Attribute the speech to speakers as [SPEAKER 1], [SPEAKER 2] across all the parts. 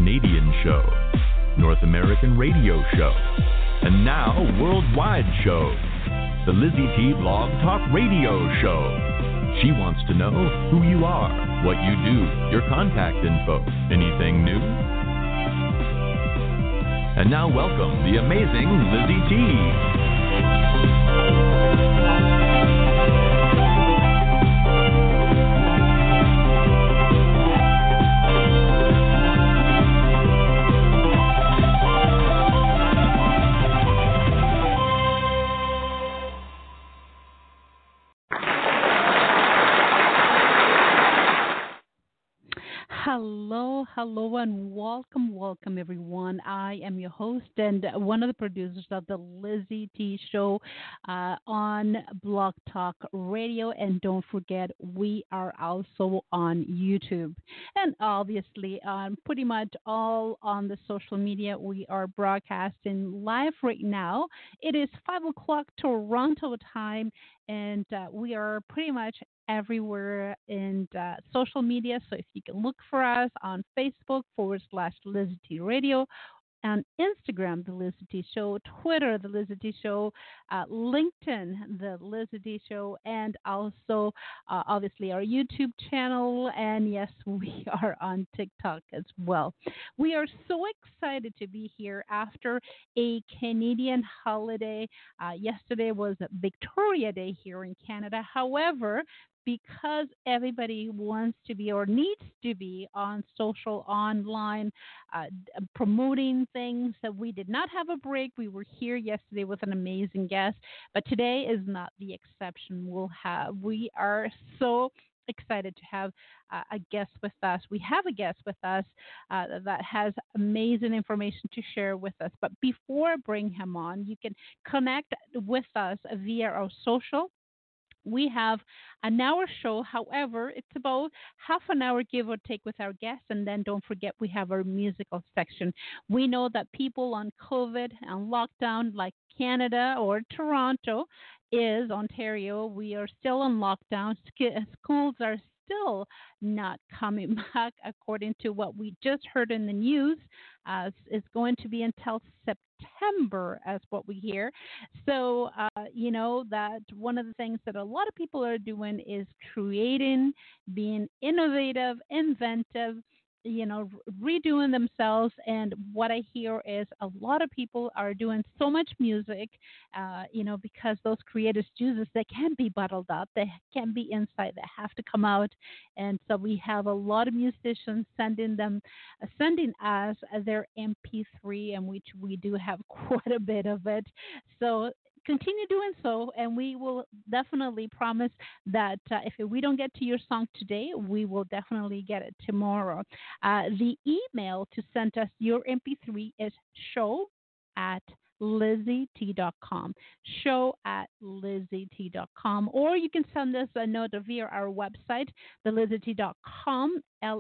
[SPEAKER 1] Canadian show, North American radio show, and now worldwide show, the Lizzie T Blog Talk Radio Show. She wants to know who you are, what you do, your contact info, anything new. And now welcome the amazing Lizzie T.
[SPEAKER 2] Hello, and welcome, everyone. I am your host and one of the producers of the Lizzie T Show on Blog Talk Radio. And don't forget, we are also on YouTube. And obviously, pretty much all on the social media, we are broadcasting live right now. It is 5 o'clock Toronto time, and we are pretty much everywhere in social media. So if you can look for us on Facebook /Lizzie T Radio, on Instagram, The Lizzie T Show, Twitter, The Lizzie T Show, LinkedIn, The Lizzie T Show, and also obviously our YouTube channel. And yes, we are on TikTok as well. We are so excited to be here after a Canadian holiday. Yesterday was Victoria Day here in Canada. However, because everybody wants to be or needs to be on social, online, promoting things, that we did not have a break. We were here yesterday with an amazing guest, but today is not the exception. We are so excited to have a guest with us. We have a guest with us that has amazing information to share with us. But before I bring him on, you can connect with us via our social. We have an hour show. However, it's about half an hour, give or take, with our guests. And then don't forget, we have our musical section. We know that people on COVID and lockdown, like Canada or Toronto is Ontario, we are still on lockdown. Schools are still not coming back, according to what we just heard in the news. It's going to be until September, as what we hear. So, you know, that one of the things that a lot of people are doing is creating, being innovative, inventive, you know, redoing themselves. And what I hear is a lot of people are doing so much music, you know, because those creative juices, they can't be bottled up. They can't be inside. They have to come out. And so we have a lot of musicians sending us their MP3, and which we do have quite a bit of it. So continue doing so, and we will definitely promise that if we don't get to your song today, we will definitely get it tomorrow. The email to send us your MP3 is show@LizzieT.com. Show@LizzieT.com. Or you can send us a note via our website, thelizzieT.com,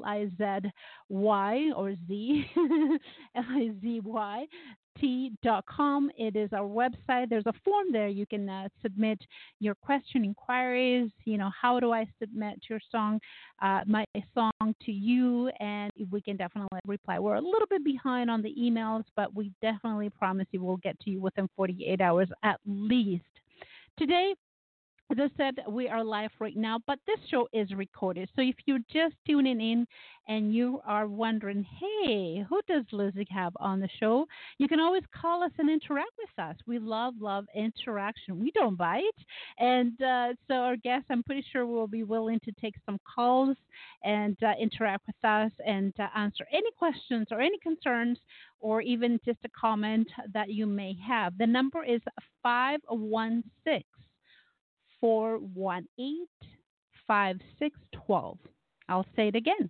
[SPEAKER 2] LIZY or Z, LIZY. T.com. It is our website. There's a form there. You can submit your question, inquiries. You know, how do I submit your song, my song to you? And we can definitely reply. We're a little bit behind on the emails, but we definitely promise you we'll get to you within 48 hours at least. Today, as I said, we are live right now, but this show is recorded. So if you're just tuning in and you are wondering, hey, who does Lizzie have on the show? You can always call us and interact with us. We love interaction. We don't bite. And so our guests, I'm pretty sure, will be willing to take some calls and interact with us and answer any questions or any concerns, or even just a comment that you may have. The number is 516-418-5612. I'll say it again.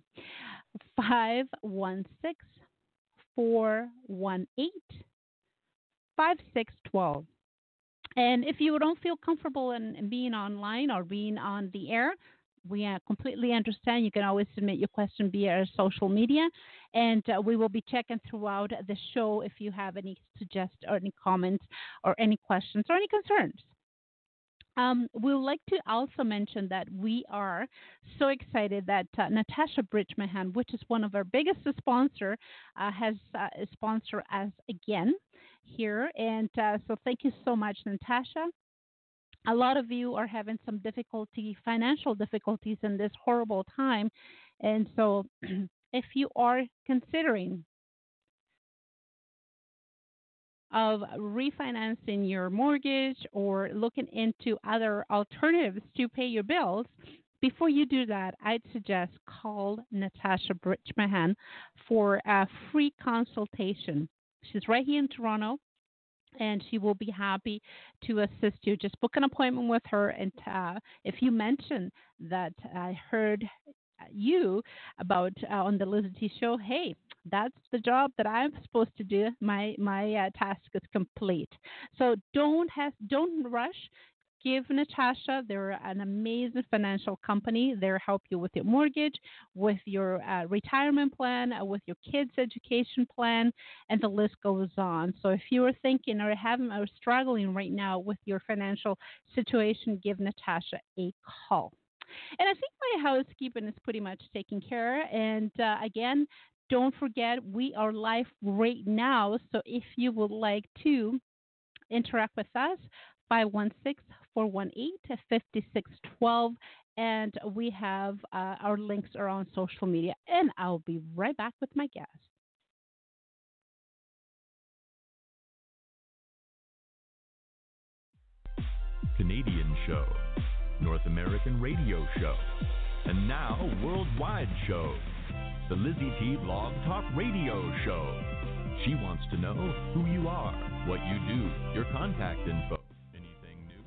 [SPEAKER 2] 516-418-5612. And if you don't feel comfortable in being online or being on the air, we completely understand. You can always submit your question via our social media, and we will be checking throughout the show if you have any suggestions or any comments or any questions or any concerns. We would like to also mention that we are so excited that Natasha Bridgmahan, which is one of our biggest sponsor, has sponsored us again here. And so thank you so much, Natasha. A lot of you are having some difficulty, financial difficulties in this horrible time. And so if you are considering of refinancing your mortgage or looking into other alternatives to pay your bills, before you do that, I'd suggest call Natasha Bridgmahan for a free consultation. She's right here in Toronto, and she will be happy to assist you. Just book an appointment with her, and if you mention that I heard you about on the Lizzie T show, hey, that's the job that I'm supposed to do. My task is complete. So don't rush. Give Natasha. They're an amazing financial company. They'll help you with your mortgage, with your retirement plan, with your kids' education plan, and the list goes on. So if you are thinking or struggling right now with your financial situation, give Natasha a call. And I think my housekeeping is pretty much taken care. And again, don't forget, we are live right now. So if you would like to interact with us, 516-418-5612. And we have our links are on social media. And I'll be right back with my guest.
[SPEAKER 1] Canadian show, North American radio show, and now worldwide show, the Lizzie T Blog Talk Radio Show. She wants to know who you are, what you do, your contact info. Anything new?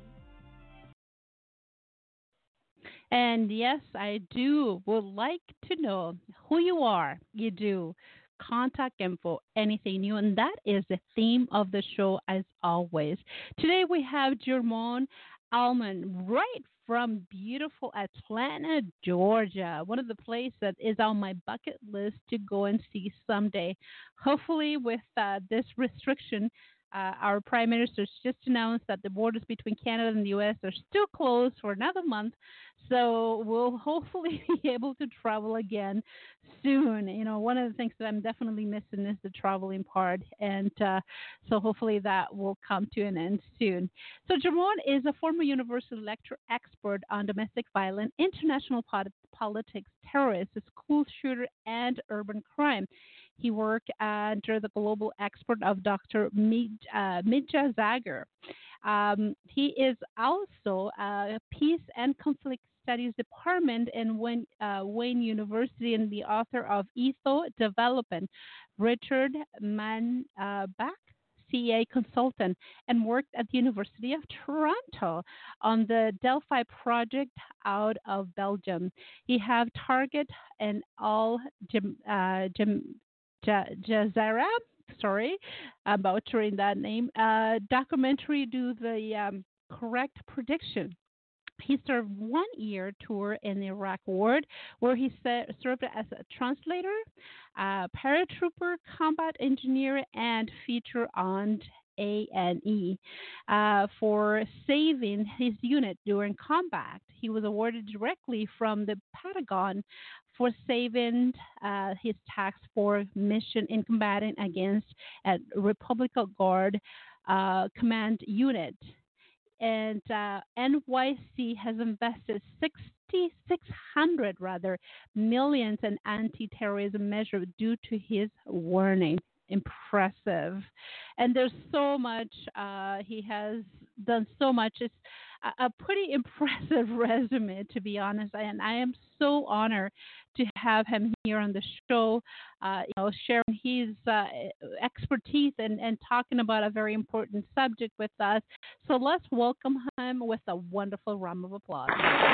[SPEAKER 2] And yes, I would like to know who you are. You do. Contact info, anything new. And that is the theme of the show as always. Today we have Jermone Allman right from beautiful Atlanta, Georgia. One of the places that is on my bucket list to go and see someday. Hopefully with this restriction, our Prime Minister's just announced that the borders between Canada and the U.S. are still closed for another month. So we'll hopefully be able to travel again soon. You know, one of the things that I'm definitely missing is the traveling part. And so hopefully that will come to an end soon. So Jermone is a former university lecturer expert on domestic violence, international politics, terrorists, school shooter, and urban crime. He worked under the global expert of Dr. Mitja Zager. He is also a Peace and Conflict Studies Department in Wayne University and the author of Etho Development. Richard Manbach, CA consultant, and worked at the University of Toronto on the Delphi project out of Belgium. He have Target and Al Jazeera, sorry about butchering that name, documentary do the correct prediction. He served 1 year tour in the Iraq War, where he served as a translator, paratrooper, combat engineer, and feature on A&E for saving his unit during combat. He was awarded directly from the Pentagon for saving his task force mission in combating against a Republican Guard command unit. And NYC has invested 6,600 millions in anti-terrorism measures due to his warning. Impressive. And there's so much, he has done so much. It's a pretty impressive resume, to be honest. And I am so honored to have him here on the show, sharing his expertise and talking about a very important subject with us. So let's welcome him with a wonderful round of applause.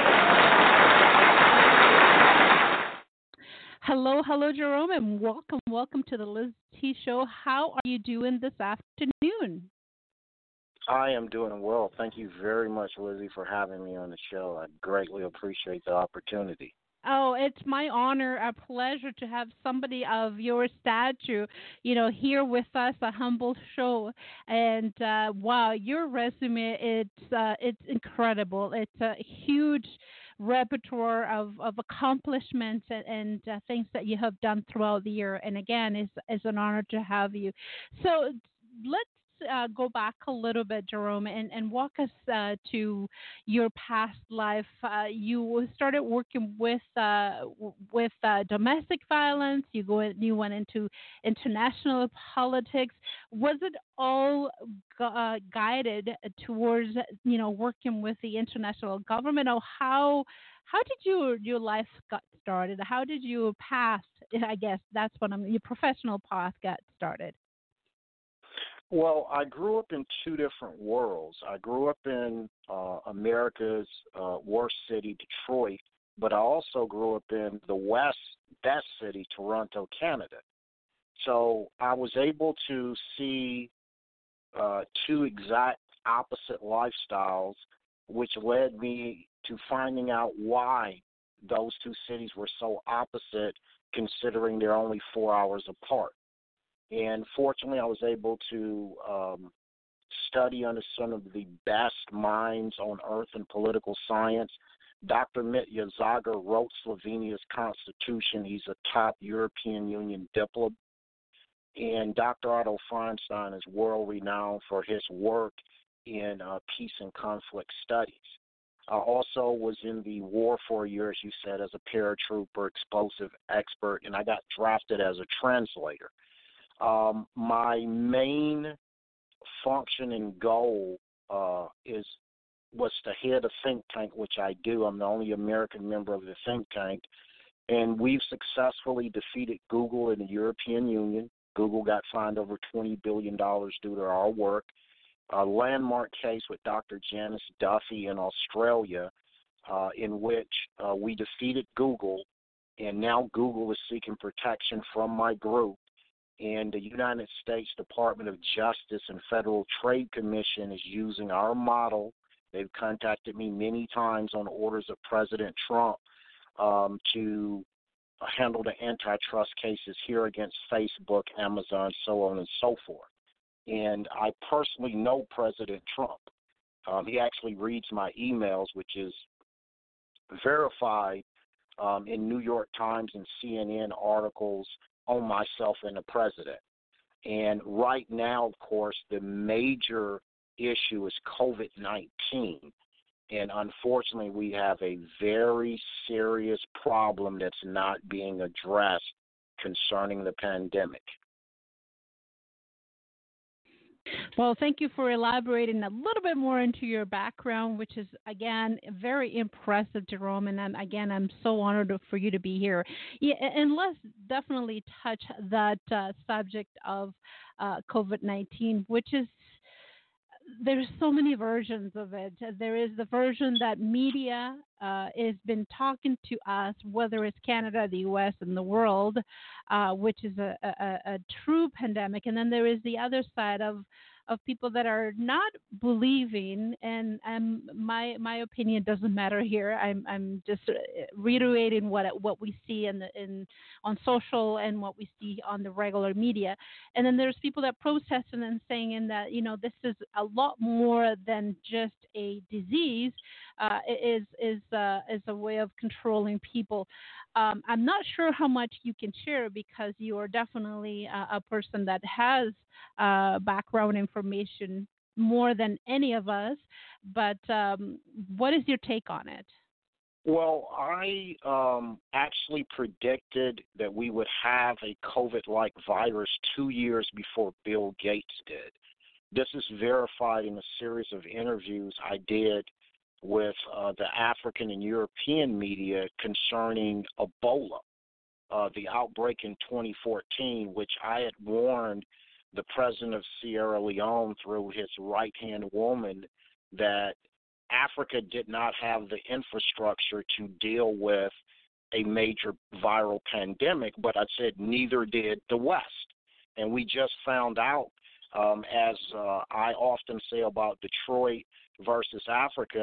[SPEAKER 2] Hello, Jerome, and welcome to the Liz T Show. How are you doing this afternoon?
[SPEAKER 3] I am doing well. Thank you very much, Lizzie, for having me on the show. I greatly appreciate the opportunity.
[SPEAKER 2] Oh, it's my honor, a pleasure to have somebody of your stature, here with us, a humble show. And wow, your resume, it's incredible. It's a huge repertoire of accomplishments and things that you have done throughout the year. And again, it's an honor to have you. So let's go back a little bit, Jerome, and walk us to your past life. You started working with domestic violence. You went into international politics. Was it all guided towards working with the international government, or how did your life got started? How did you pass? I guess that's what your professional path got started.
[SPEAKER 3] Well, I grew up in two different worlds. I grew up in America's worst city, Detroit, but I also grew up in the West best city, Toronto, Canada. So I was able to see two exact opposite lifestyles, which led me to finding out why those two cities were so opposite, considering they're only 4 hours apart. And fortunately, I was able to study under some of the best minds on earth in political science. Dr. Mitya Zagar wrote Slovenia's constitution. He's a top European Union diplomat. And Dr. Otto Feinstein is world renowned for his work in peace and conflict studies. I also was in the war for a year, as you said, as a paratrooper, explosive expert, and I got drafted as a translator. My main function and goal was to head a think tank, which I do. I'm the only American member of the think tank, and we've successfully defeated Google in the European Union. Google got fined over $20 billion due to our work. A landmark case with Dr. Janice Duffy in Australia, in which we defeated Google, and now Google is seeking protection from my group. And the United States Department of Justice and Federal Trade Commission is using our model. They've contacted me many times on orders of President Trump to handle the antitrust cases here against Facebook, Amazon, so on and so forth. And I personally know President Trump. He actually reads my emails, which is verified in New York Times and CNN articles on myself and the president. And right now, of course, the major issue is COVID-19. And unfortunately, we have a very serious problem that's not being addressed concerning the pandemic.
[SPEAKER 2] Well, thank you for elaborating a little bit more into your background, which is, again, very impressive, Jerome. And I'm so honored for you to be here. Yeah, and let's definitely touch that subject of COVID-19, which is, there's so many versions of it. There is the version that media has been talking to us, whether it's Canada, the U.S., and the world, which is a true pandemic. And then there is the other side of people that are not believing, and my opinion doesn't matter here. I'm just reiterating what we see on social and what we see on the regular media. And then there's people that protest and then saying that this is a lot more than just a disease. It is a way of controlling people. I'm not sure how much you can share because you are definitely a person that has background information more than any of us. But what is your take on it?
[SPEAKER 3] Well, I actually predicted that we would have a COVID-like virus 2 years before Bill Gates did. This is verified in a series of interviews I did with the African and European media concerning Ebola, the outbreak in 2014, which I had warned the president of Sierra Leone through his right-hand woman that Africa did not have the infrastructure to deal with a major viral pandemic, but I said neither did the West. And we just found out, as I often say about Detroit versus Africa,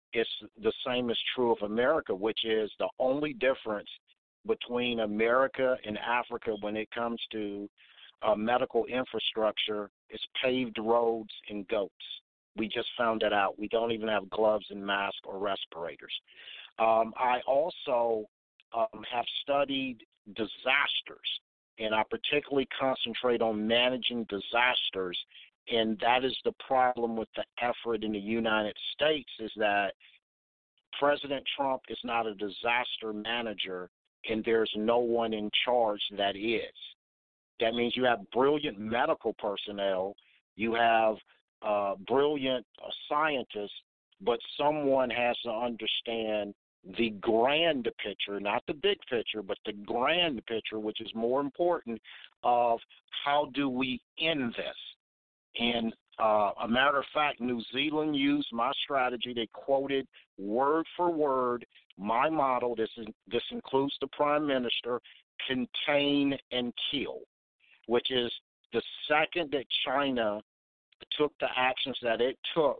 [SPEAKER 3] it's the same is true of America, which is the only difference between America and Africa when it comes to medical infrastructure is paved roads and goats. We just found that out. We don't even have gloves and masks or respirators. I also have studied disasters, and I particularly concentrate on managing disasters. And that is the problem with the effort in the United States, is that President Trump is not a disaster manager, and there's no one in charge that is. That means you have brilliant medical personnel, you have brilliant scientists, but someone has to understand the grand picture, not the big picture, but the grand picture, which is more important, of how do we end this. And a matter of fact, New Zealand used my strategy. They quoted word for word my model. This includes the Prime Minister: contain and kill, which is the second that China took the actions that it took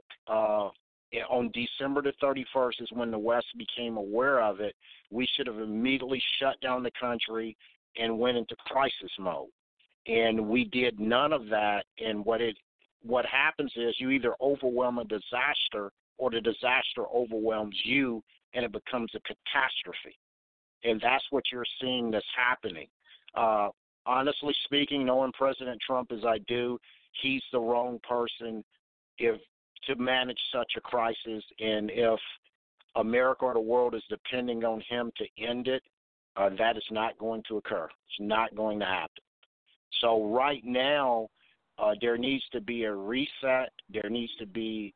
[SPEAKER 3] on December the 31st is when the West became aware of it. We should have immediately shut down the country and went into crisis mode. And we did none of that. And what happens is you either overwhelm a disaster or the disaster overwhelms you and it becomes a catastrophe. And that's what you're seeing that's happening. Honestly speaking, knowing President Trump as I do, he's the wrong person to manage such a crisis. And if America or the world is depending on him to end it, that is not going to occur. It's not going to happen. So right now, there needs to be a reset. There needs to be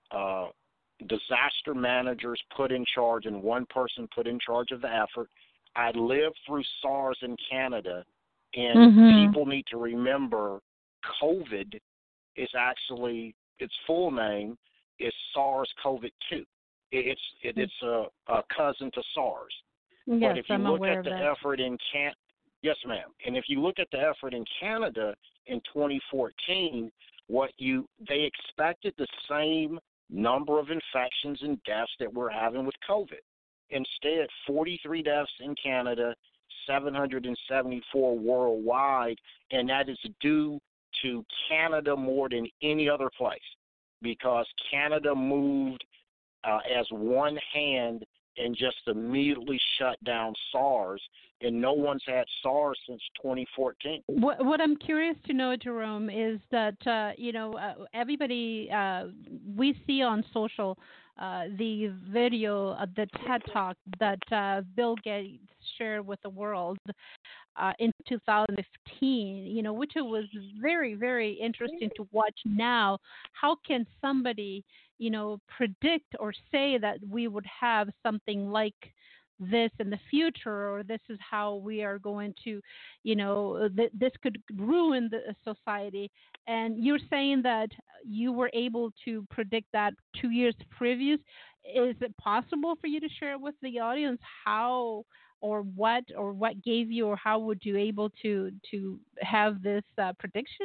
[SPEAKER 3] disaster managers put in charge and one person put in charge of the effort. I lived through SARS in Canada, and people need to remember COVID is actually, its full name is SARS-CoV-2. It's a cousin to SARS.
[SPEAKER 2] Yes,
[SPEAKER 3] but if you
[SPEAKER 2] I'm
[SPEAKER 3] look
[SPEAKER 2] aware
[SPEAKER 3] at
[SPEAKER 2] of
[SPEAKER 3] the
[SPEAKER 2] that.
[SPEAKER 3] effort in yes, ma'am. And if you look at the effort in Canada in 2014, they expected the same number of infections and deaths that we're having with COVID. Instead, 43 deaths in Canada, 774 worldwide, and that is due to Canada more than any other place, because Canada moved as one hand and just immediately shut down SARS, and no one's had SARS since 2014.
[SPEAKER 2] What I'm curious to know, Jerome, is that everybody we see on social the video, the TED Talk that Bill Gates shared with the world in 2015. Which it was very, very interesting to watch. Now, how can somebody predict or say that we would have something like this in the future, or this is how we are going to, this could ruin the society? And you're saying that you were able to predict that 2 years previous. Is it possible for you to share with the audience how or what gave you, or how would you able to have this prediction?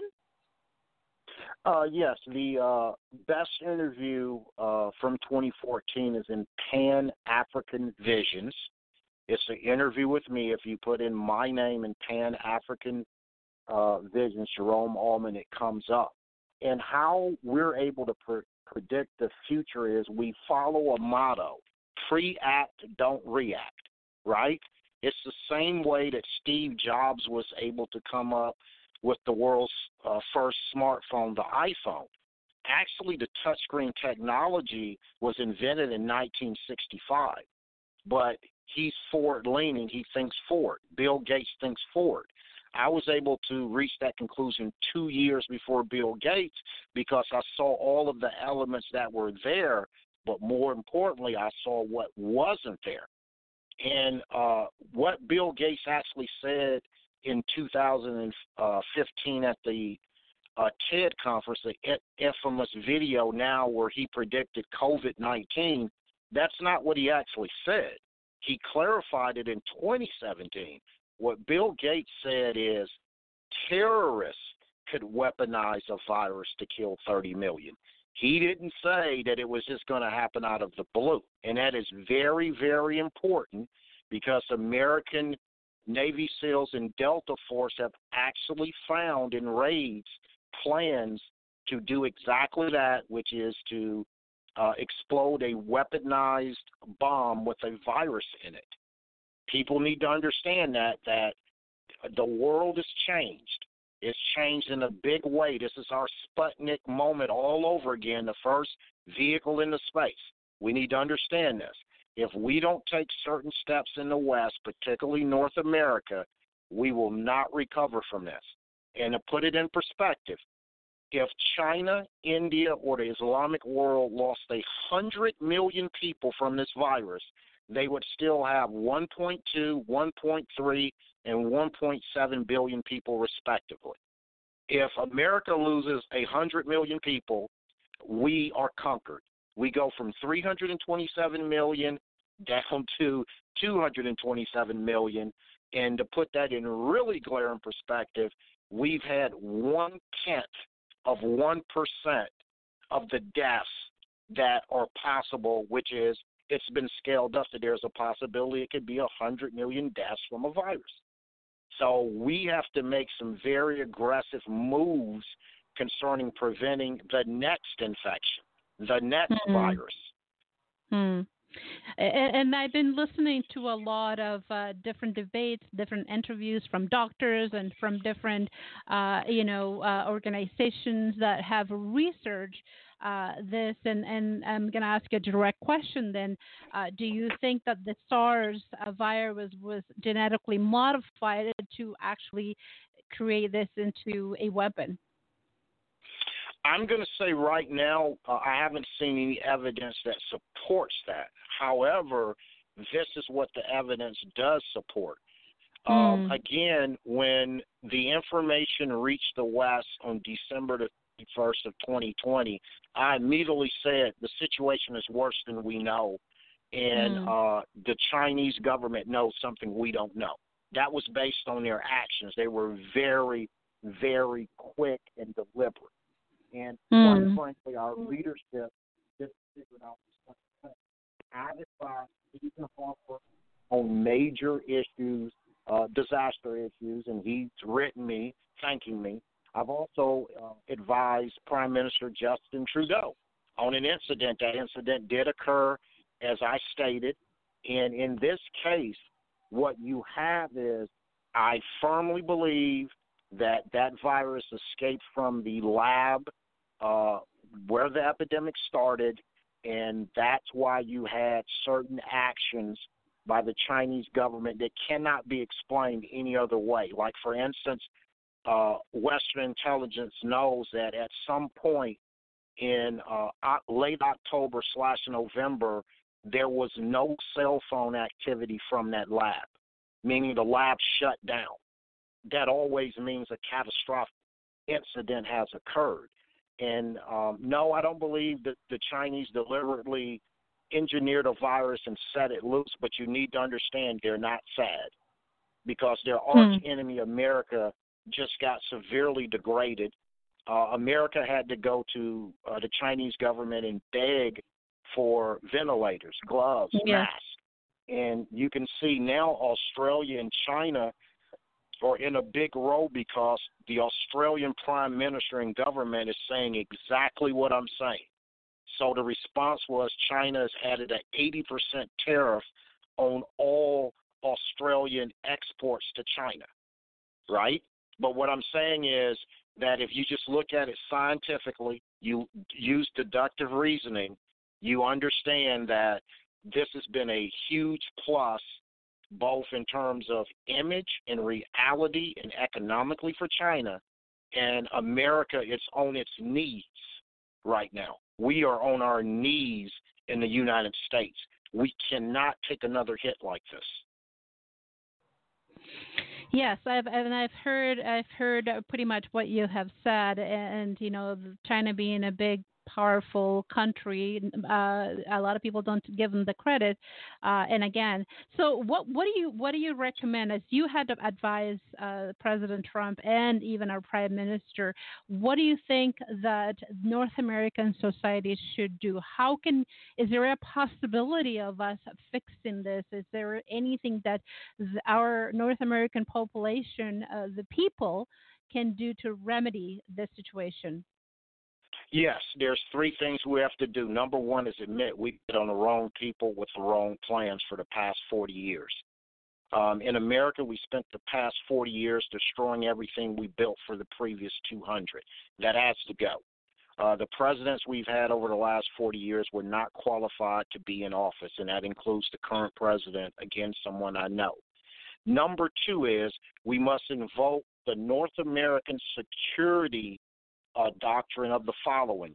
[SPEAKER 3] Yes, the best interview from 2014 is in Pan-African Visions. It's an interview with me. If you put in my name in Pan-African Visions, Jerome Allman, it comes up. And how we're able to predict the future is we follow a motto: pre-act, don't react, right? It's the same way that Steve Jobs was able to come up with the world's first smartphone, the iPhone. Actually, the touchscreen technology was invented in 1965, but he's forward-leaning. He thinks forward. Bill Gates thinks forward. I was able to reach that conclusion 2 years before Bill Gates because I saw all of the elements that were there, but more importantly, I saw what wasn't there. And what Bill Gates actually said in 2015 at the TED conference, the infamous video now where he predicted COVID-19, that's not what he actually said. He clarified it in 2017. What Bill Gates said is terrorists could weaponize a virus to kill 30 million. He didn't say that it was just going to happen out of the blue. And that is very, very important because American Navy SEALs and Delta Force have actually found in raids plans to do exactly that, which is to explode a weaponized bomb with a virus in it. People need to understand that the world has changed. It's changed in a big way. This is our Sputnik moment all over again, the first vehicle into space. We need to understand this. If we don't take certain steps in the West, particularly North America, we will not recover from this. And to put it in perspective, if China, India, or the Islamic world lost 100 million people from this virus, they would still have 1.2, 1.3, and 1.7 billion people respectively. If America loses 100 million people, we are conquered. We go from 327 million down to 227 million. And to put that in really glaring perspective, we've had 1/10 of 1% of the deaths that are possible, which is it's been scaled up that there's a possibility it could be 100 million deaths from a virus. So we have to make some very aggressive moves concerning preventing the next infection, the next virus.
[SPEAKER 2] And I've been listening to a lot of different debates, different interviews from doctors and from different, organizations that have researched this. And I'm going to ask a direct question then. Do you think that the SARS virus was genetically modified to actually create this into a weapon?
[SPEAKER 3] I'm going to say right now, I haven't seen any evidence that supports that. However, this is what the evidence does support. Again, when the information reached the West on December the 1st of 2020, I immediately said the situation is worse than we know, and the Chinese government knows something we don't know. That was based on their actions. They were very, very quick and deliberate. And quite frankly, our leadership just figured out this. I've advised Stephen Harper on major issues, disaster issues, and he's written me thanking me. I've also advised Prime Minister Justin Trudeau on an incident. That incident did occur, as I stated. And in this case, what you have is I firmly believe that virus escaped from the lab where the epidemic started, and that's why you had certain actions by the Chinese government that cannot be explained any other way. Like, for instance, Western intelligence knows that at some point in late October/November, there was no cell phone activity from that lab, meaning the lab shut down. That always means a catastrophic incident has occurred. And no, I don't believe that the Chinese deliberately engineered a virus and set it loose, but you need to understand they're not sad because their arch enemy, America, just got severely degraded. America had to go to the Chinese government and beg for ventilators, gloves, masks. And you can see now Australia and China are in a big role because the Australian Prime Minister and government is saying exactly what I'm saying. So the response was China has added an 80% tariff on all Australian exports to China, right? But what I'm saying is that if you just look at it scientifically, you use deductive reasoning, you understand that this has been a huge plus both in terms of image and reality and economically for China, and America is on its knees right now. We are on our knees in the United States. We cannot take another hit like this.
[SPEAKER 2] Yes, I've heard pretty much what you have said, and China being a big powerful country. A lot of people don't give them the credit. And again, so what do you recommend, as you had to advise President Trump and even our Prime Minister? What do you think that North American society should do? Is there a possibility of us fixing this? Is there anything that our North American population, the people, can do to remedy this situation?
[SPEAKER 3] Yes, there's three things we have to do. Number one is admit we put on the wrong people with the wrong plans for the past 40 years. In America, we spent the past 40 years destroying everything we built for the previous 200. That has to go. The presidents we've had over the last 40 years were not qualified to be in office, and that includes the current president, again, someone I know. Number two is we must invoke the North American security doctrine of the following.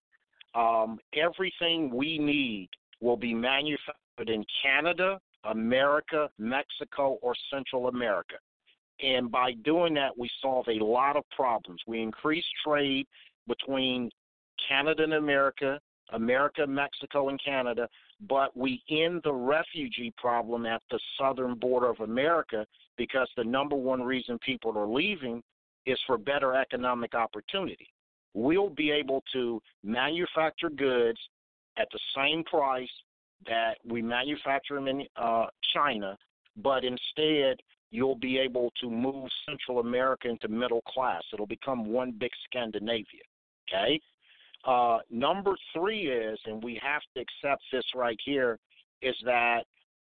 [SPEAKER 3] Everything we need will be manufactured in Canada, America, Mexico, or Central America. And by doing that, we solve a lot of problems. We increase trade between Canada and America, Mexico, and Canada, but we end the refugee problem at the southern border of America, because the number one reason people are leaving is for better economic opportunity. We'll be able to manufacture goods at the same price that we manufacture them in China, but instead you'll be able to move Central America into middle class. It'll become one big Scandinavia, okay? Number three is, and we have to accept this right here, is that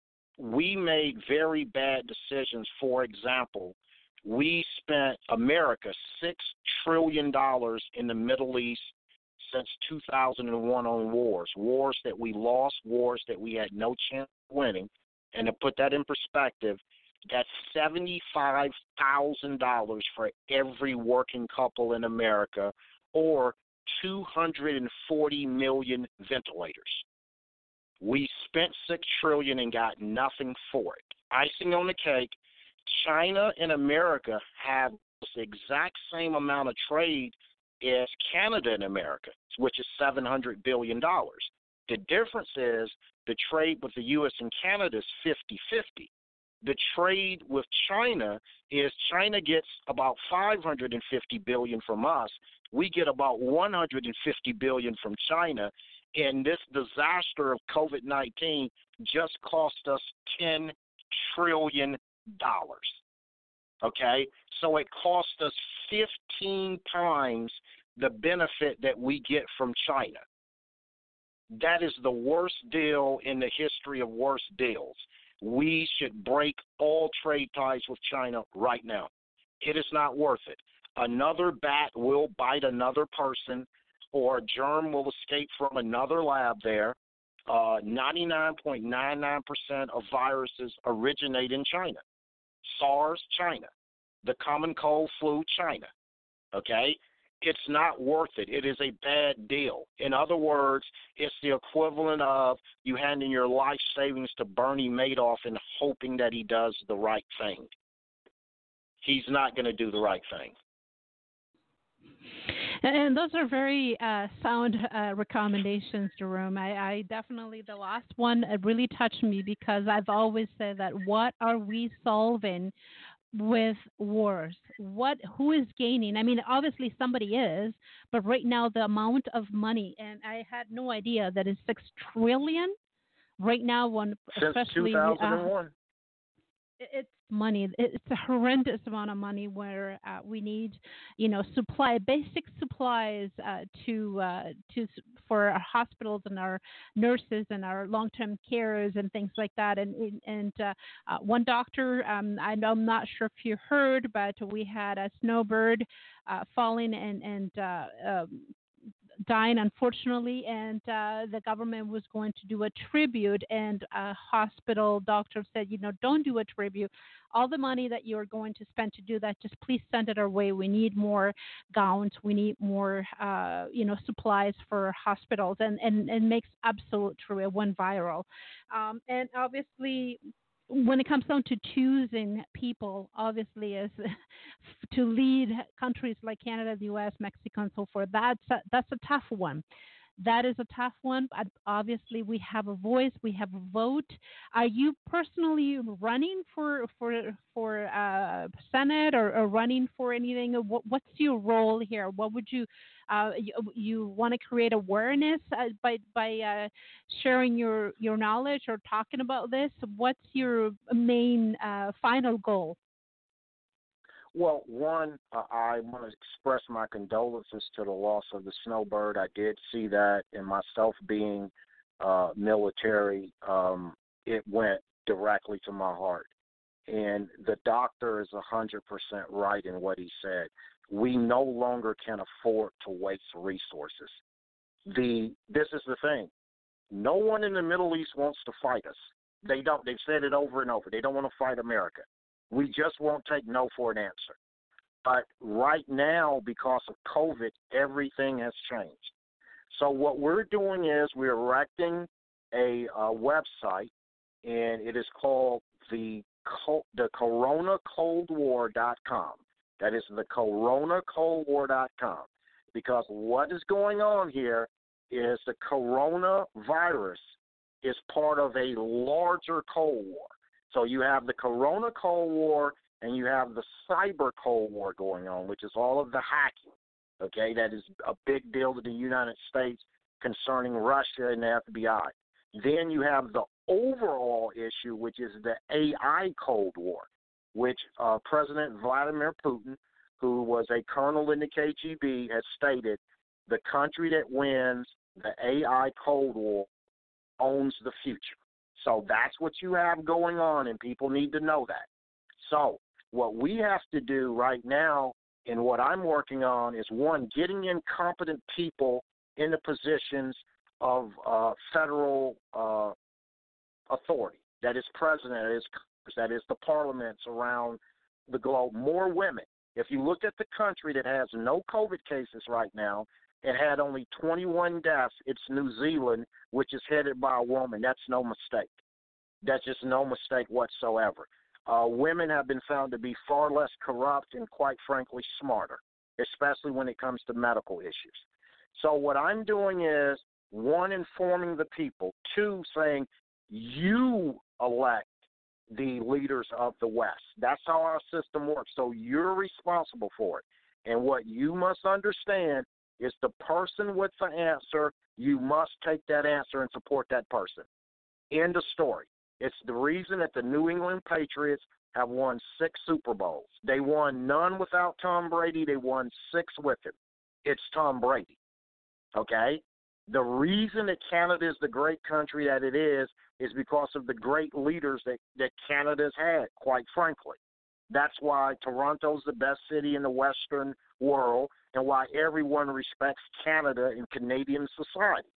[SPEAKER 3] we made very bad decisions. For example, we spent America $6 trillion in the Middle East since 2001 on wars that we lost, wars that we had no chance of winning. And to put that in perspective, that's $75,000 for every working couple in America, or 240 million ventilators. We spent $6 trillion and got nothing for it. Icing on the cake, China and America have the exact same amount of trade as Canada and America, which is $700 billion. The difference is the trade with the U.S. and Canada is 50-50. The trade with China is China gets about $550 billion from us. We get about $150 billion from China. And this disaster of COVID-19 just cost us $10 trillion. Okay? So it cost us 15 times the benefit that we get from China. That is the worst deal in the history of worst deals. We should break all trade ties with China right now. It is not worth it. Another bat will bite another person, or a germ will escape from another lab there. 99.99% of viruses originate in China. SARS, China. The common cold, flu, China. Okay? It's not worth it. It is a bad deal. In other words, it's the equivalent of you handing your life savings to Bernie Madoff and hoping that he does the right thing. He's not going to do the right thing.
[SPEAKER 2] And those are very sound recommendations, Jerome. I definitely, the last one really touched me, because I've always said that what are we solving with wars? Who is gaining? I mean, obviously somebody is, but right now the amount of money, and I had no idea that it's $6 trillion right now.
[SPEAKER 3] Since 2001.
[SPEAKER 2] It's money. It's a horrendous amount of money, where we need, basic supplies for our hospitals and our nurses and our long-term carers and things like that. And one doctor, I'm not sure if you heard, but we had a snowbird falling and dying, unfortunately, and the government was going to do a tribute, and a hospital doctor said, don't do a tribute. All the money that you're going to spend to do that, just please send it our way. We need more gowns. We need more, supplies for hospitals, and makes absolute true. It went viral. And obviously, when it comes down to choosing people, obviously, as to lead countries like Canada, the U.S., Mexico, and so forth, that's a tough one. That is a tough one. But obviously, we have a voice, we have a vote. Are you personally running for Senate or running for anything? What's your role here? What would you want to create awareness by sharing your knowledge or talking about this? What's your main final goal?
[SPEAKER 3] Well, one, I want to express my condolences to the loss of the snowbird. I did see that, and myself being military, it went directly to my heart. And the doctor is 100% right in what he said. We no longer can afford to waste resources. This is the thing. No one in the Middle East wants to fight us. They don't. They've said it over and over. They don't want to fight America. We just won't take no for an answer. But right now, because of COVID, everything has changed. So what we're doing is we're erecting a website, and it is called the coronacoldwar.com. That is the coronacoldwar.com. Because what is going on here is the coronavirus is part of a larger Cold War. So you have the Corona Cold War and you have the Cyber Cold War going on, which is all of the hacking. Okay, that is a big deal to the United States concerning Russia and the FBI. Then you have the overall issue, which is the AI Cold War, which President Vladimir Putin, who was a colonel in the KGB, has stated the country that wins the AI Cold War owns the future. So that's what you have going on, and people need to know that. So what we have to do right now, and what I'm working on, is, one, getting in competent people in the positions of federal authority. That is president, that is Congress, that is the parliaments around the globe. More women. If you look at the country that has no COVID cases right now, it had only 21 deaths. It's New Zealand, which is headed by a woman. That's no mistake. That's just no mistake whatsoever. Women have been found to be far less corrupt and, quite frankly, smarter, especially when it comes to medical issues. So what I'm doing is, one, informing the people, two, saying you elect the leaders of the West. That's how our system works. So you're responsible for it. And what you must understand is the person with the answer, you must take that answer and support that person. End of story. It's the reason that the New England Patriots have won 6 Super Bowls. They won none without Tom Brady. They won 6 with him. It's Tom Brady. Okay? The reason that Canada is the great country that it is because of the great leaders that Canada's had, quite frankly. That's why Toronto's the best city in the Western world and why everyone respects Canada and Canadian society.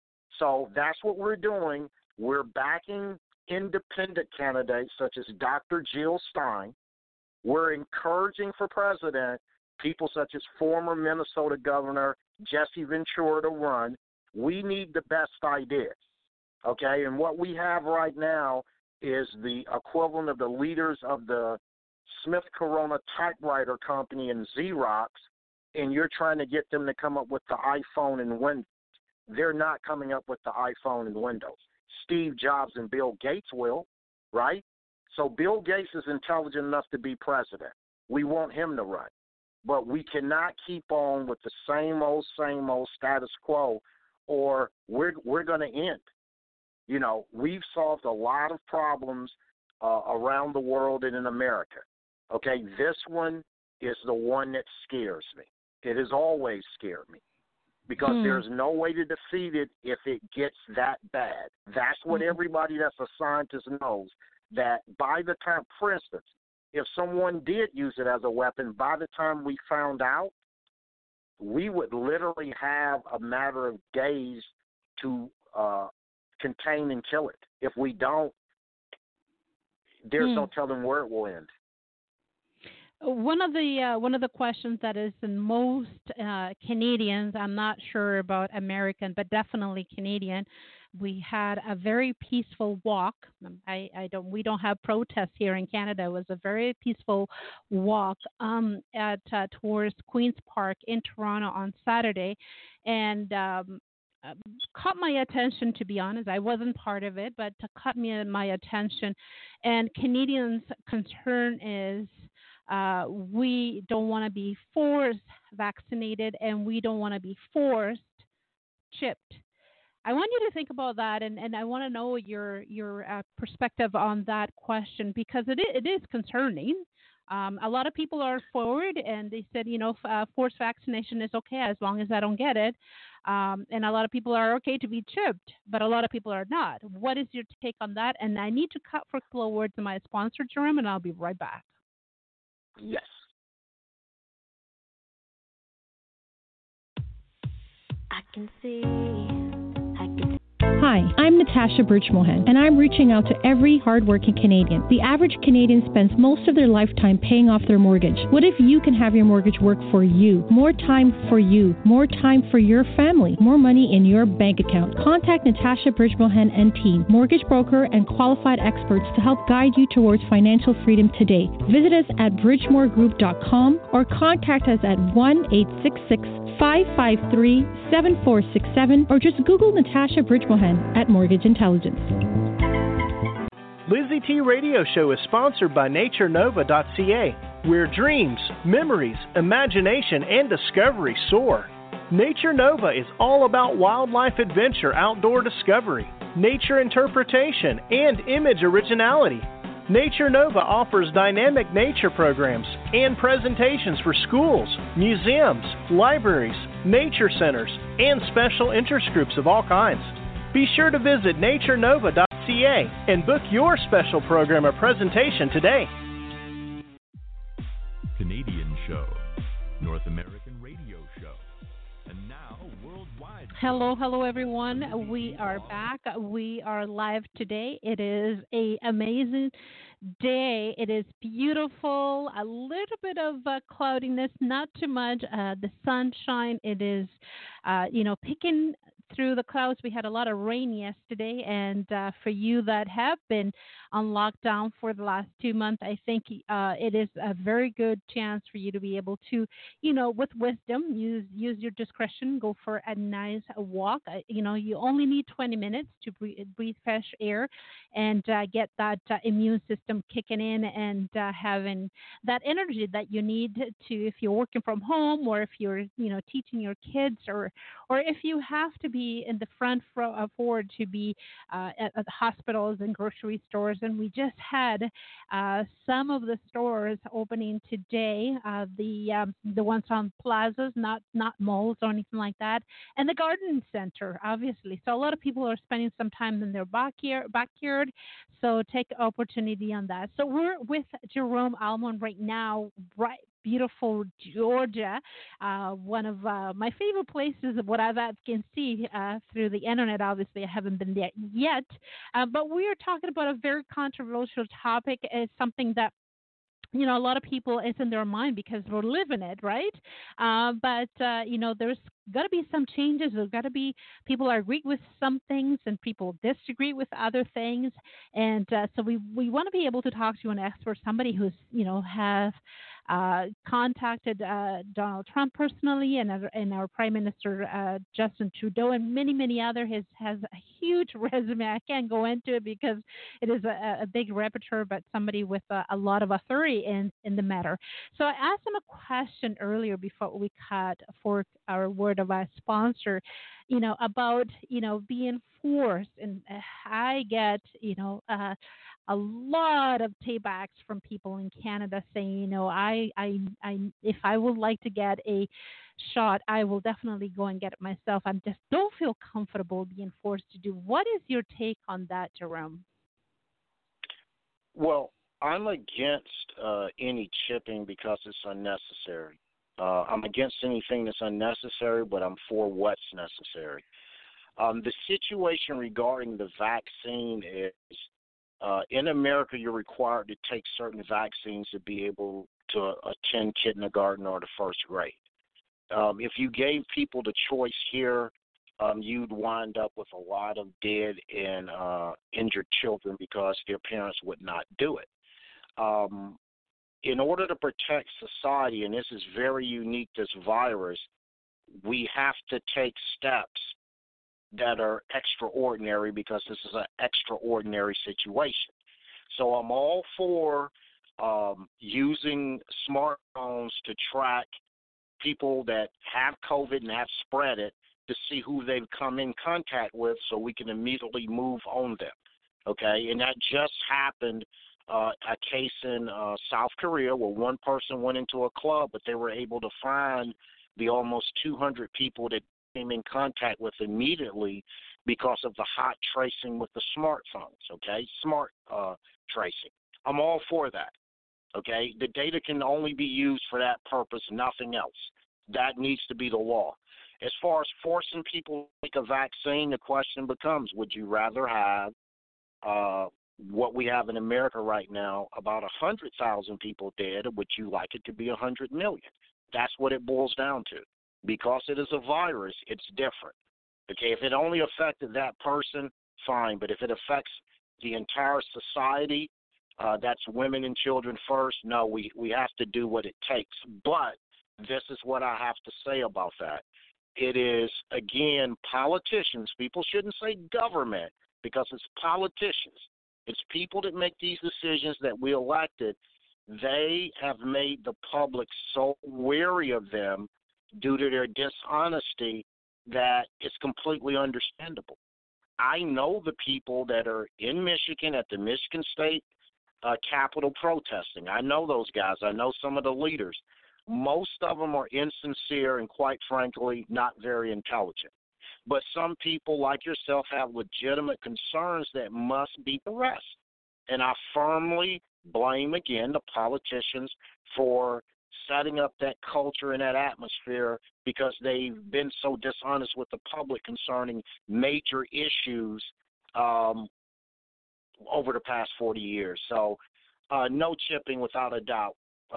[SPEAKER 3] So that's what we're doing. We're backing independent candidates such as Dr. Jill Stein. We're encouraging for president people such as former Minnesota Governor Jesse Ventura to run. We need the best ideas, okay? And what we have right now is the equivalent of the leaders of the Smith Corona typewriter company and Xerox, and you're trying to get them to come up with the iPhone and Windows. They're not coming up with the iPhone and Windows. Steve Jobs and Bill Gates will, right? So Bill Gates is intelligent enough to be president. We want him to run. But we cannot keep on with the same old status quo, or we're going to end. You know, we've solved a lot of problems around the world and in America. Okay, this one is the one that scares me. It has always scared me because there's no way to defeat it if it gets that bad. That's what everybody that's a scientist knows, that by the time, for instance, if someone did use it as a weapon, by the time we found out, we would literally have a matter of days to contain and kill it. If we don't, there's no telling where it will end.
[SPEAKER 2] One of the questions that is in most Canadians, I'm not sure about American, but definitely Canadian. We had a very peaceful walk. We don't have protests here in Canada. It was a very peaceful walk towards Queen's Park in Toronto on Saturday, and caught my attention, to be honest. I wasn't part of it, but caught my attention. And Canadians' concern is we don't want to be forced vaccinated and we don't want to be forced chipped. I want you to think about that, and I want to know your perspective on that question because it is concerning. A lot of people are forward, and they said, forced vaccination is okay as long as I don't get it. And a lot of people are okay to be chipped, but a lot of people are not. What is your take on that? And I need to cut for a couple of words to my sponsor, Jerome, and I'll be right back.
[SPEAKER 3] Yes.
[SPEAKER 4] I can see. Hi, I'm Natasha Birchmohan, and I'm reaching out to every hardworking Canadian. The average Canadian spends most of their lifetime paying off their mortgage. What if you can have your mortgage work for you? More time for you, more time for your family, more money in your bank account. Contact Natasha Birchmohan and team, mortgage broker and qualified experts to help guide you towards financial freedom today. Visit us at bridgemoregroup.com or contact us at 1-866-553-7467 or just Google Natasha Birchmohan at Mortgage Intelligence.
[SPEAKER 5] Lizzie T Radio Show is sponsored by NatureNova.ca, where dreams, memories, imagination, and discovery soar. Nature Nova is all about wildlife adventure, outdoor discovery, nature interpretation, and image originality. Nature Nova offers dynamic nature programs and presentations for schools, museums, libraries, nature centers, and special interest groups of all kinds. Be sure to visit naturenova.ca and book your special program or presentation today.
[SPEAKER 1] Canadian show, North American radio show, and now worldwide.
[SPEAKER 2] Hello, everyone. We are back. We are live today. It is an amazing day. It is beautiful. A little bit of cloudiness, not too much. The sunshine. It is, picking through the clouds. We had a lot of rain yesterday, and for you that have been on lockdown for the last 2 months, I think it is a very good chance for you to be able to, with wisdom, use your discretion, go for a nice walk. You only need 20 minutes to breathe fresh air and get that immune system kicking in and having that energy that you need to, if you're working from home or if you're, teaching your kids or if you have to be in the front forward to be at the hospitals and grocery stores. And we just had some of the stores opening today, the ones on plazas, not malls or anything like that, and the garden center, obviously. So a lot of people are spending some time in their backyard, so take opportunity on that. So we're with Jerome Almond right now, beautiful Georgia, one of my favorite places of what I can see through the internet. Obviously, I haven't been there yet, but we are talking about a very controversial topic. It's something that a lot of people, it's in their mind because we're living it, right? But there's got to be some changes. There's got to be people agree with some things and people disagree with other things. And so we want to be able to talk to an expert, somebody who's, have contacted Donald Trump personally and our Prime Minister Justin Trudeau and many other. Has a huge resume. I can't go into it because it is a big repertoire, but somebody with a lot of authority in the matter. So I asked him a question earlier before we cut for our word of our sponsor, about, being forced. And I get, a lot of taybacks from people in Canada saying, I if I would like to get a shot, I will definitely go and get it myself. I just don't feel comfortable being forced to do. What is your take on that, Jerome?
[SPEAKER 3] Well, I'm against any chipping because it's unnecessary. I'm against anything that's unnecessary, but I'm for what's necessary. The situation regarding the vaccine is, in America, you're required to take certain vaccines to be able to attend kindergarten or the first grade. If you gave people the choice here, you'd wind up with a lot of dead and injured children because their parents would not do it. In order to protect society, and this is very unique, this virus, we have to take steps that are extraordinary because this is an extraordinary situation. So I'm all for using smartphones to track people that have COVID and have spread it to see who they've come in contact with so we can immediately move on them. Okay, and that just happened, a case in South Korea where one person went into a club, but they were able to find the almost 200 people that came in contact with immediately because of the hot tracing with the smartphones, okay, smart tracing. I'm all for that, okay? The data can only be used for that purpose, nothing else. That needs to be the law. As far as forcing people to take a vaccine, the question becomes, would you rather have what we have in America right now, about 100,000 people dead, or would you like it to be 100 million? That's what it boils down to. Because it is a virus, it's different. Okay, if it only affected that person, fine. But if it affects the entire society, that's women and children first, no, we have to do what it takes. But this is what I have to say about that. It is, again, politicians. People shouldn't say government because it's politicians. It's people that make these decisions that we elected. They have made the public so wary of them due to their dishonesty that it's completely understandable. I know the people that are in Michigan at the Michigan State Capitol protesting. I know those guys. I know some of the leaders. Most of them are insincere and, quite frankly, not very intelligent. But some people like yourself have legitimate concerns that must be addressed. And I firmly blame, again, the politicians for setting up that culture and that atmosphere because they've been so dishonest with the public concerning major issues over the past 40 years. So no chipping without a doubt.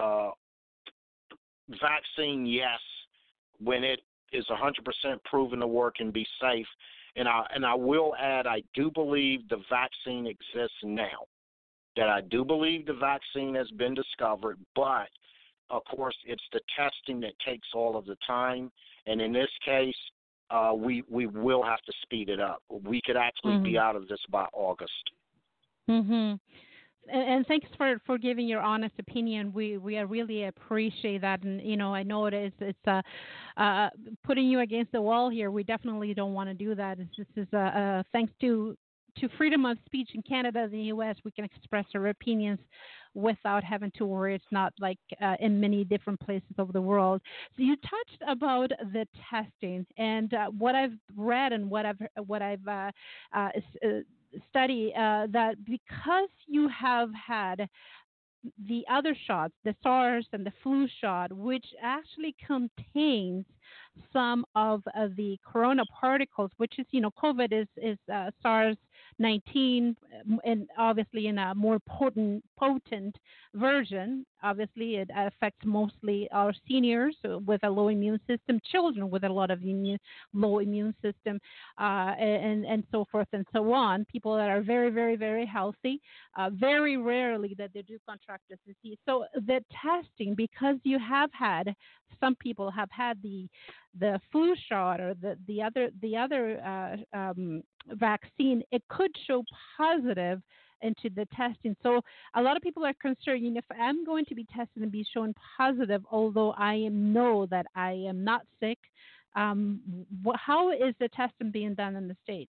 [SPEAKER 3] Vaccine, yes, when it is 100% proven to work and be safe. And I will add, I do believe the vaccine exists now, that I do believe the vaccine has been discovered, but, of course, it's the testing that takes all of the time. And in this case, we will have to speed it up. We could actually be out of this by August.
[SPEAKER 2] Mm-hmm. And thanks for giving your honest opinion. We really appreciate that. And, I know it's putting you against the wall here. We definitely don't want to do that. This is thanks to freedom of speech in Canada and the U.S., we can express our opinions without having to worry. It's not like in many different places of the world. So you touched about the testing, and what I've read and what I've studied that because you have had the other shots, the SARS and the flu shot, which actually contains some of the corona particles, which is, COVID is SARS-19, and obviously in a more potent version. Obviously, it affects mostly our seniors with a low immune system, children with a lot of low immune system, and so forth and so on. People that are very, very, very healthy, very rarely that they do contract this disease. So the testing, because you have had, some people have had the flu shot or the other vaccine, it could show positive into the testing. So a lot of people are concerned, if I'm going to be tested and be shown positive, although I know that I am not sick, how is the testing being done in the States?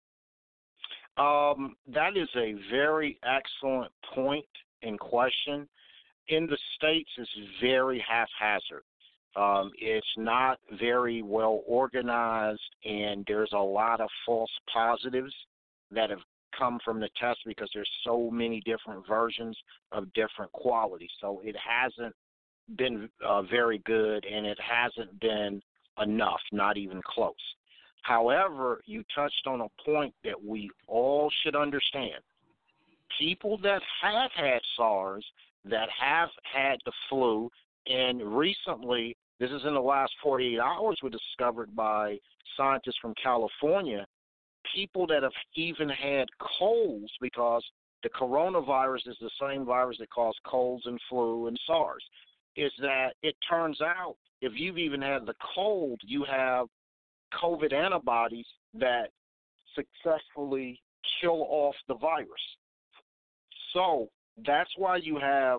[SPEAKER 3] That is a very excellent point and question. In the States, it's very haphazard. It's not very well organized, and there's a lot of false positives that have come from the test because there's so many different versions of different qualities. So it hasn't been very good, and it hasn't been enough, not even close. However, you touched on a point that we all should understand. People that have had SARS, that have had the flu, and recently, this is in the last 48 hours, were discovered by scientists from California, people that have even had colds, because the coronavirus is the same virus that caused colds and flu and SARS, is that it turns out if you've even had the cold, you have COVID antibodies that successfully kill off the virus. So that's why you have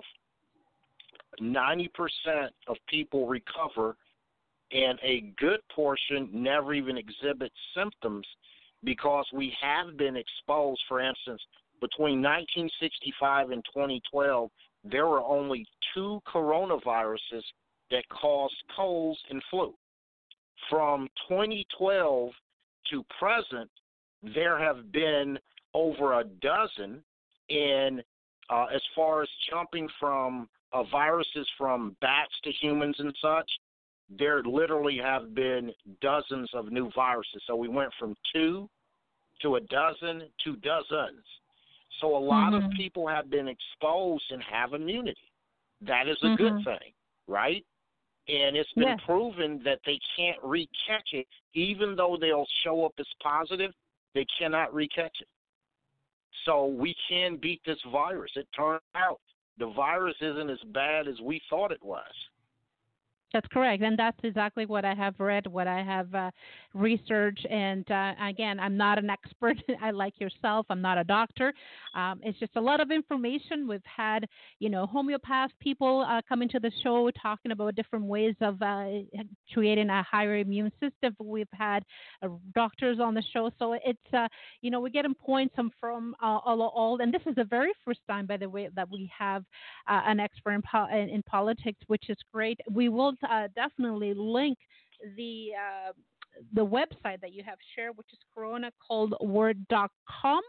[SPEAKER 3] 90% of people recover and a good portion never even exhibit symptoms, because we have been exposed. For instance, between 1965 and 2012, there were only 2 coronaviruses that caused colds and flu. From 2012 to present, there have been over a dozen, and as far as jumping from viruses from bats to humans and such, there literally have been dozens of new viruses. So we went from 2 to a dozen to dozens. So a lot of people have been exposed and have immunity. That is a good thing, right? And it's been proven that they can't re-catch it. Even though they'll show up as positive, they cannot re-catch it. So we can beat this virus. It turned out the virus isn't as bad as we thought it was.
[SPEAKER 2] That's correct, and that's exactly what I have read, what I have researched. And again, I'm not an expert. I like yourself. I'm not a doctor. It's just a lot of information. We've had, homeopath people coming to the show talking about different ways of creating a higher immune system. We've had doctors on the show, so it's we're getting points from all. And this is the very first time, by the way, that we have an expert in politics, which is great. We will definitely link the website that you have shared, which is coronacoldwar.com.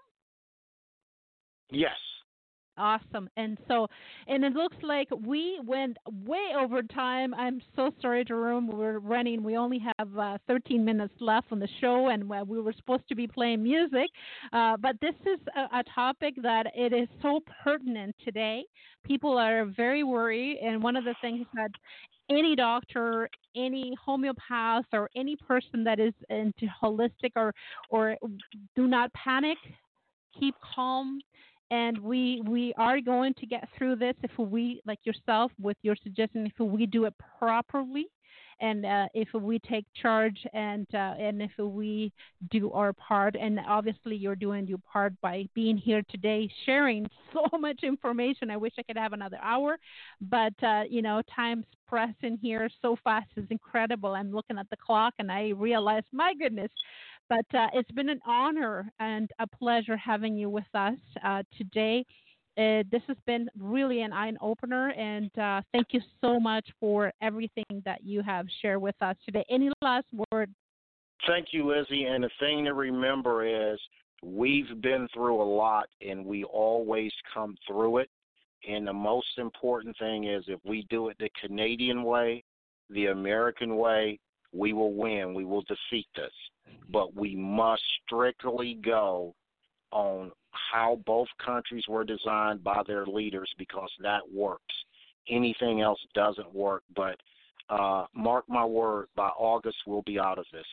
[SPEAKER 3] Yes.
[SPEAKER 2] Awesome. And it looks like we went way over time. I'm so sorry, Jerome. We're running. We only have 13 minutes left on the show, and we were supposed to be playing music. But this is a topic that it is so pertinent today. People are very worried, and one of the things that any doctor, any homeopath, or any person that is into holistic or do not panic, keep calm. And we are going to get through this if we, like yourself, with your suggestion, if we do it properly, and if we take charge, and if we do our part. And obviously, you're doing your part by being here today, sharing so much information. I wish I could have another hour, but time's pressing here so fast. It's incredible. I'm looking at the clock, and I realize, my goodness. But it's been an honor and a pleasure having you with us today. This has been really an eye-opener, and thank you so much for everything that you have shared with us today. Any last word?
[SPEAKER 3] Thank you, Lizzie. And the thing to remember is we've been through a lot, and we always come through it. And the most important thing is if we do it the Canadian way, the American way, we will win. We will defeat this. But we must strictly go on how both countries were designed by their leaders, because that works. Anything else doesn't work. But mark my word, by August we'll be out of this.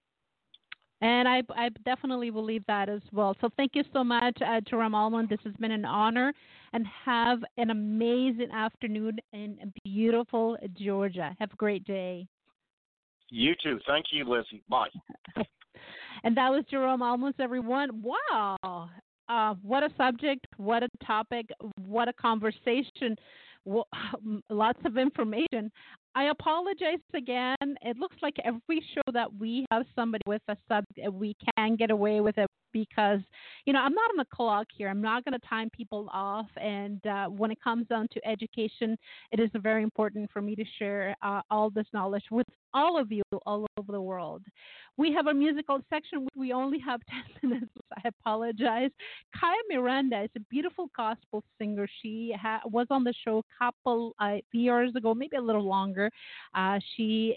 [SPEAKER 2] And I definitely believe that as well. So thank you so much, Jerome Allman. This has been an honor. And have an amazing afternoon in beautiful Georgia. Have a great day.
[SPEAKER 3] You too. Thank you, Lizzie. Bye.
[SPEAKER 2] And that was Jerome Almus, everyone. Wow. What a subject, what a topic, what a conversation, lots of information. I apologize again. It looks like every show that we have somebody with a subject, we can get away with it because, I'm not on the clock here. I'm not going to time people off. And when it comes down to education, it is very important for me to share all this knowledge with all of you all over the world. We have a musical section. We only have 10 minutes. I apologize. Kaya Miranda is a beautiful gospel singer. She was on the show a couple years ago, maybe a little longer. She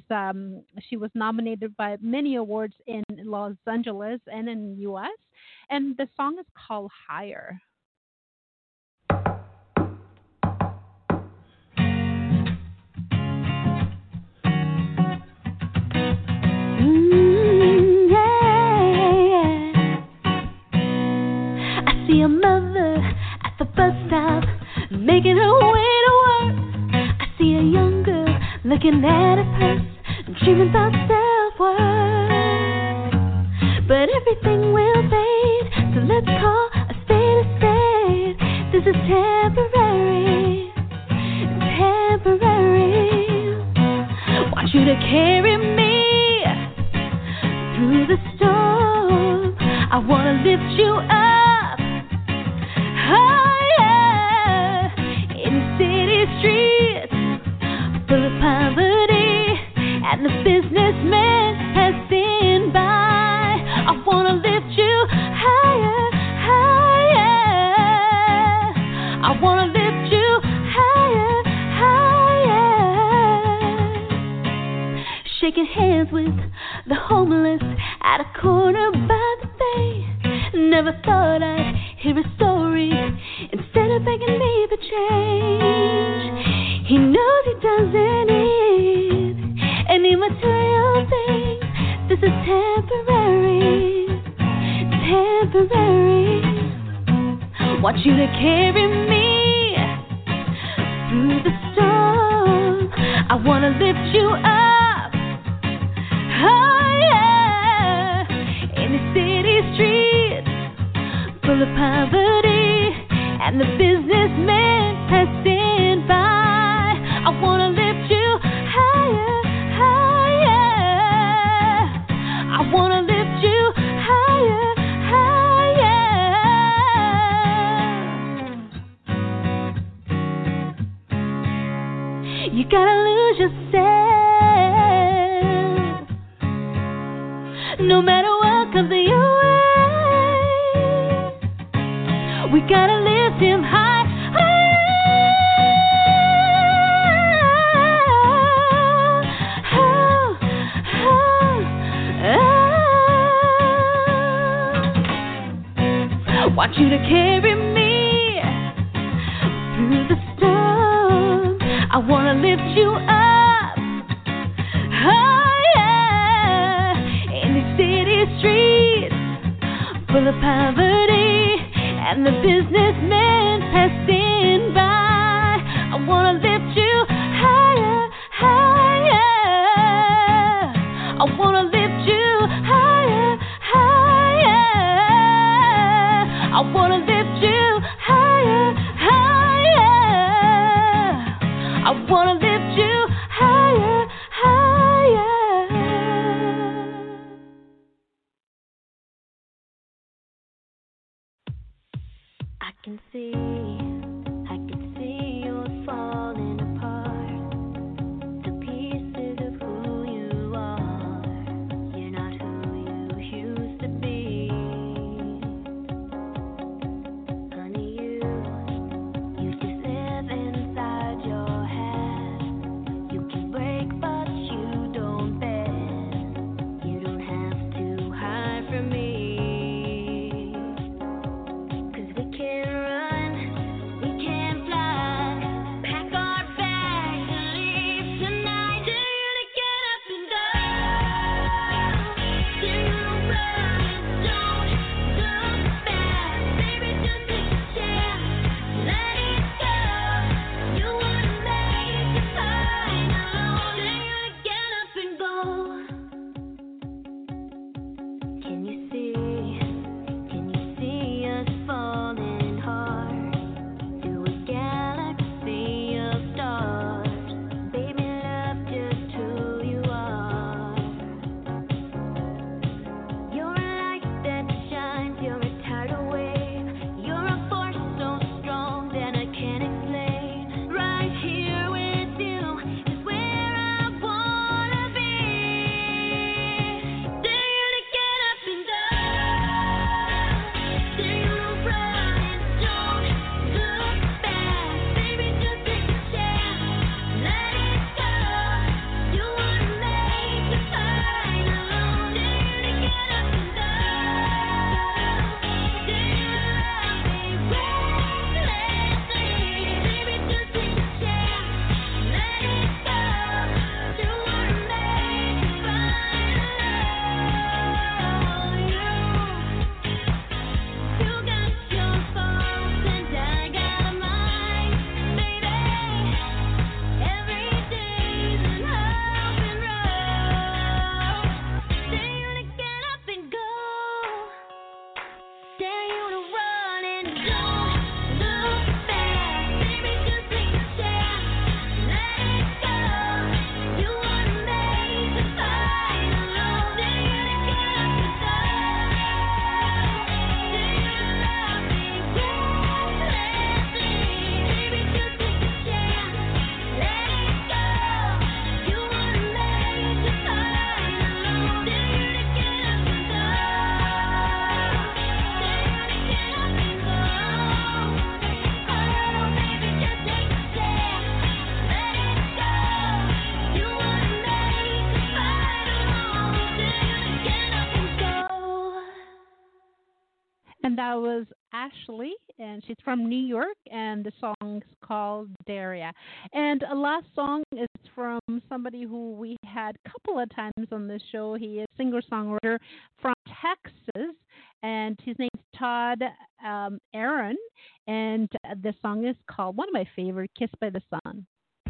[SPEAKER 2] was nominated by many awards in Los Angeles and in the U.S., and the song is called Higher.
[SPEAKER 6] See a mother at the bus stop making her way to work. I see a young girl looking at her purse, dreaming about self-worth. but everything will fade. So let's call a spade a spade. This is temporary, temporary. Want you to carry me through the storm. I wanna lift you up higher in the city streets full of poverty and the businessmen passing by. I wanna lift you higher, higher. I wanna lift you higher, higher. Shaking hands with the homeless at a corner by the bay. Never thought I'd hear a story instead of begging me for change. He knows he doesn't need any material things. This is temporary, temporary. Want you to carry me through the storm. I wanna lift you up higher in the city streets full of poverty and the businessmen passing by. I wanna lift you higher, higher. I wanna lift you higher, higher. You gotta lose yourself, no matter what comes your way. We gotta lift him high, want you to carry me through the storm. I wanna lift you up higher in the city streets full of poverty and the businessmen passing by. I wanna lift you higher, higher. I wanna lift you higher, higher. I wanna lift you higher, higher. I wanna lift you higher, higher. I can see you're falling apart. The pieces of who you are. You're not who you used to be. Honey, you just live inside your head. You can break, but you don't bend. You don't have to hide from me. 'Cause we can run
[SPEAKER 2] And that was Ashley, and she's from New York, and the song's called Daria. And a last song is from somebody who we had a couple of times on this show. He is a singer-songwriter from Texas, and his name's Todd Aaron, and the song is called, one of my favorite, Kissed by the Sun.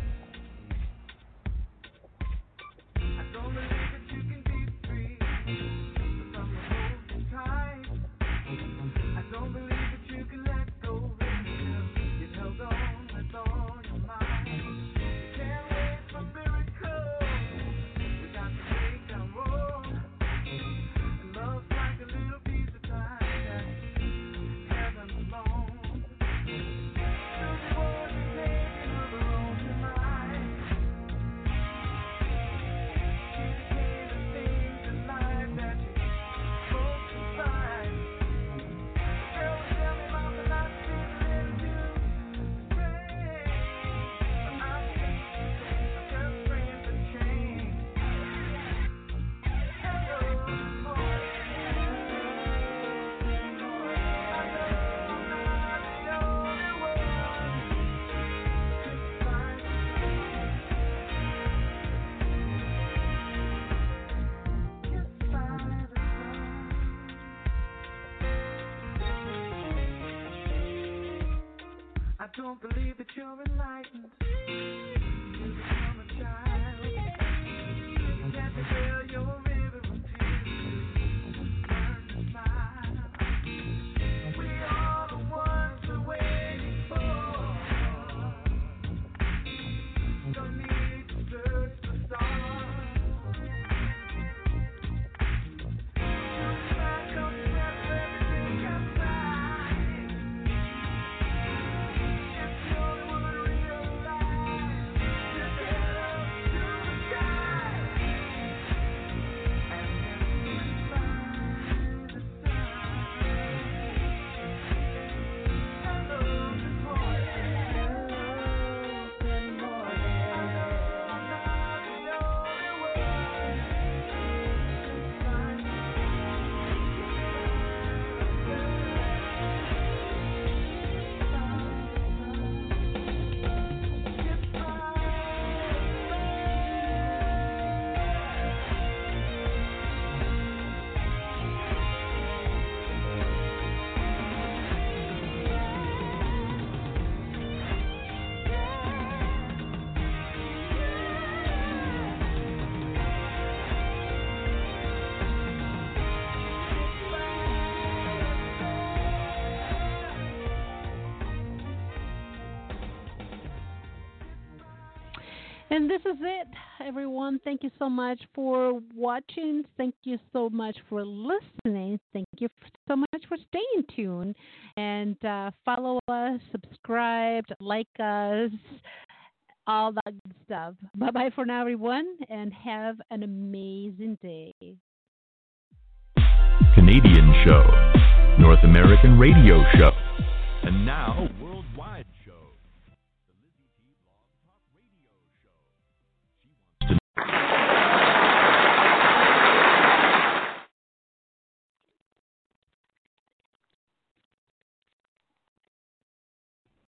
[SPEAKER 7] I don't believe that you're enlightened. You become a child. You can't tell your river of tears. Learn to smile. We are the ones we're waiting for. Don't need to search for stars.
[SPEAKER 2] And this is it, everyone. Thank you so much for watching. Thank you so much for listening. Thank you so much for staying tuned. And follow us, subscribe, like us, all that good stuff. Bye-bye for now, everyone, and have an amazing day.
[SPEAKER 1] Canadian show, North American radio show, and now worldwide.